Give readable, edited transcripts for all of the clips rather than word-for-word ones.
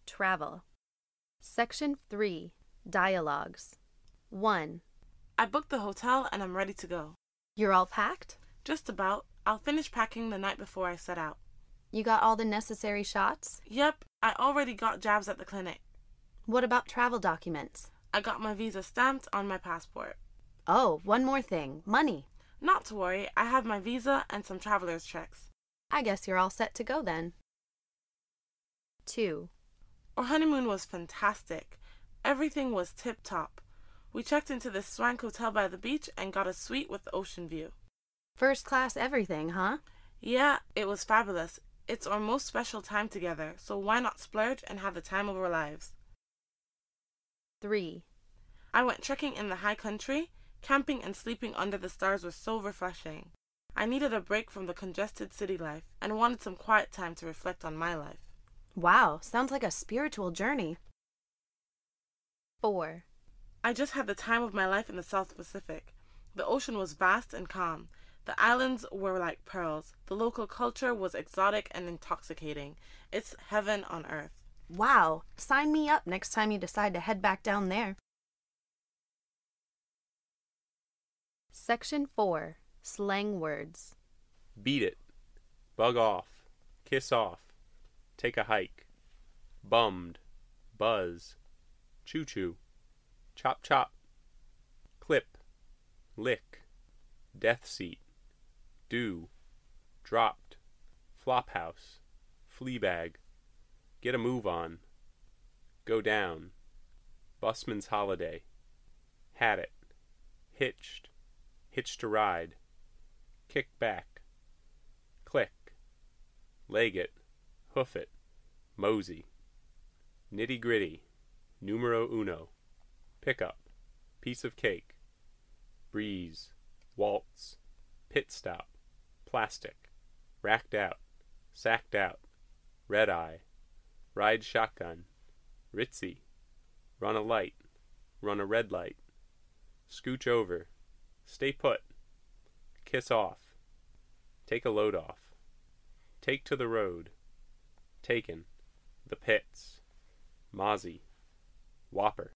Travel. Section 3. Dialogues. 1. I booked the hotel and I'm ready to go. You're all packed? Just about. I'll finish packing the night before I set out. You got all the necessary shots? Yep, I already got jabs at the clinic. What about travel documents? I got my visa stamped on my passport. Oh, one more thing. Money. Not to worry, I have my visa and some traveler's checks. I guess you're all set to go then. 2. Our honeymoon was fantastic. Everything was tip-top. We checked into this swank hotel by the beach and got a suite with the ocean view. First class everything, huh? Yeah, it was fabulous. It's our most special time together, so why not splurge and have the time of our lives? 3. I went trekking in the high country. Camping and sleeping under the stars was so refreshing. I needed a break from the congested city life and wanted some quiet time to reflect on my life. Wow, sounds like a spiritual journey. 4. I just had the time of my life in the South Pacific. The ocean was vast and calm. The islands were like pearls. The local culture was exotic and intoxicating. It's heaven on earth. Wow, sign me up next time you decide to head back down there. Section 4. Slang words. Beat it. Bug off. Kiss off. Take a hike. Bummed. Buzz. Choo-choo. Chop-chop. Clip. Lick. Death seat. Do. Dropped. Flophouse. Fleabag. Get a move on. Go down. Busman's holiday. Had it. Hitched. Hitched a ride. Kick back. Click. Leg it. Hoof it. Mosey. Nitty gritty. Numero uno. Pickup. Piece of cake. Breeze. Waltz. Pit stop. Plastic. Racked out. Sacked out. Red eye. Ride shotgun. Ritzy. Run a light. Run a red light. Scooch over. Stay put. Kiss off. Take a load off. Take to the road. Taken. The pits. Mozzie. Whopper.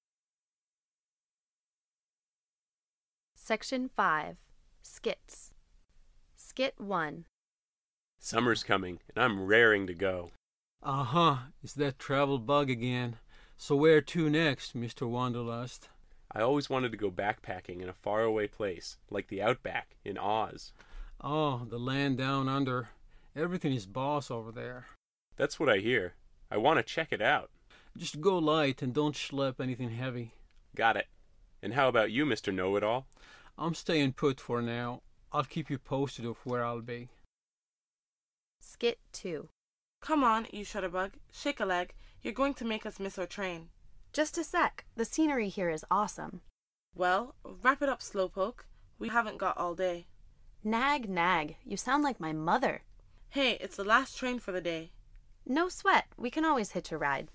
Section 5. Skits. Skit 1. Summer's coming, and I'm raring to go. Uh-huh, it's that travel bug again. So where to next, Mr. Wanderlust? I always wanted to go backpacking in a faraway place, like the Outback in Oz. Oh, the land down under. Everything is boss over there. That's what I hear. I want to check it out. Just go light and don't schlep anything heavy. Got it. And how about you, Mr. Know-It-All? I'm staying put for now. I'll keep you posted of where I'll be. Skit 2. Come on, you shutterbug. Shake a leg. You're going to make us miss our train. Just a sec. The scenery here is awesome. Well, wrap it up, Slowpoke. We haven't got all day. Nag, nag. You sound like my mother. Hey, it's the last train for the day. No sweat. We can always hitch a ride.